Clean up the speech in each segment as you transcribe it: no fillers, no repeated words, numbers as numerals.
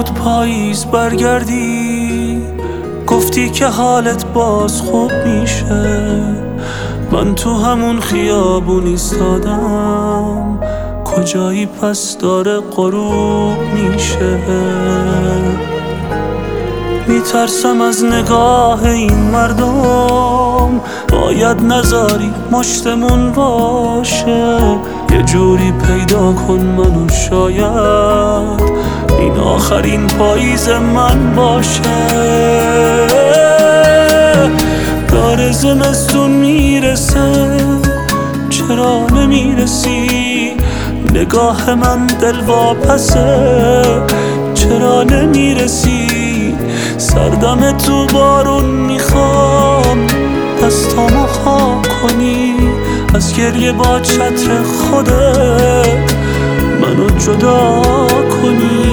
بود پاییز برگردی، گفتی که حالت باز خوب میشه. من تو همون خیابون ایستادم، کجایی پس داره غروب میشه. میترسم از نگاه این مردم، باید نذاری مشتمون باشه. یه جوری پیدا کن منو، شاید این آخرین پاییز من باشه. داره زمستون میرسه، چرا نمیرسی؟ نگاه من دلواپسه، چرا نمیرسی؟ سردم تو بارون میخوام، دستامو خاک کنی، از گریه با چتر خودت منو جدا کنی.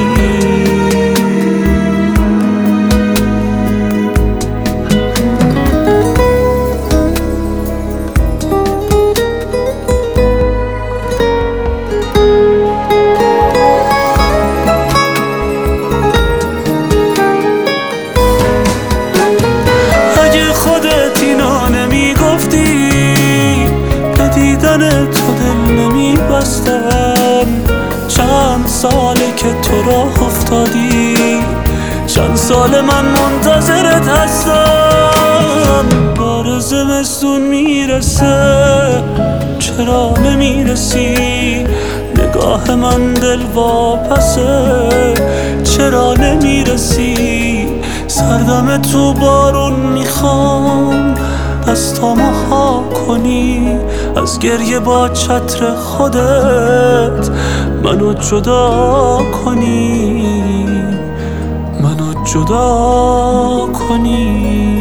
تو دل نمیبستم، چند ساله که تو راه افتادی، چند سال من منتظرت هستم. بار زمستون میرسه، چرا نمیرسی؟ نگاه من دلواپسه، چرا نمیرسی؟ سردم تو بارون میخوام، دستامو خاک کنی، از گریه با چتر خودت منو جدا کنی، منو جدا کنی.